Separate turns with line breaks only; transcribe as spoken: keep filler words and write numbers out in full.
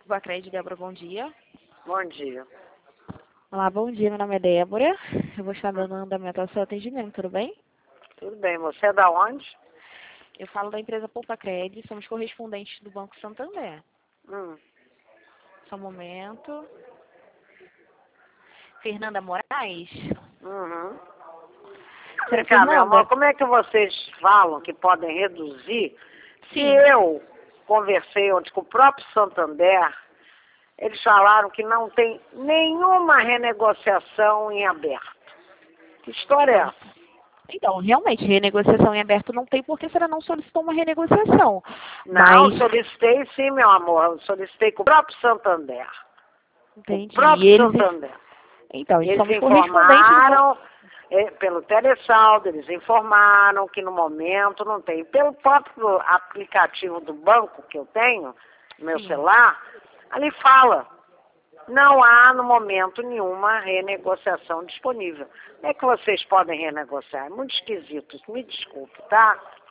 Bacred, Débora, bom dia.
Bom dia.
Olá, bom dia, meu nome é Débora. Eu vou estar dando andamento ao seu atendimento, tudo bem?
Tudo bem. Você é da onde?
Eu falo da empresa Poupacred, somos correspondentes do Banco Santander.
Hum.
Só um momento. Fernanda Moraes?
Uhum.
Senhora
Vem cá, meu
Fernanda?
amor, como é que vocês falam que podem reduzir? Se
Sim.
eu conversei ontem com o próprio Santander, eles falaram que não tem nenhuma renegociação em aberto. Que história é
Então,
essa?
então, realmente, renegociação em aberto não tem porque a senhora não solicitou uma renegociação.
Não,
Mas,
solicitei sim, meu amor. Eu solicitei com o próprio Santander. O
entendi. E
próprio
eles,
Santander.
então, e
Eles
somos correspondentes do Banco.
informaram, eh, pelo telesaldo, eles informaram que no momento não tem. Pelo próprio aplicativo do banco que eu tenho, no meu
Sim.
celular, ali fala, não há no momento nenhuma renegociação disponível. Como é que vocês podem renegociar? É muito esquisito, me desculpe, tá?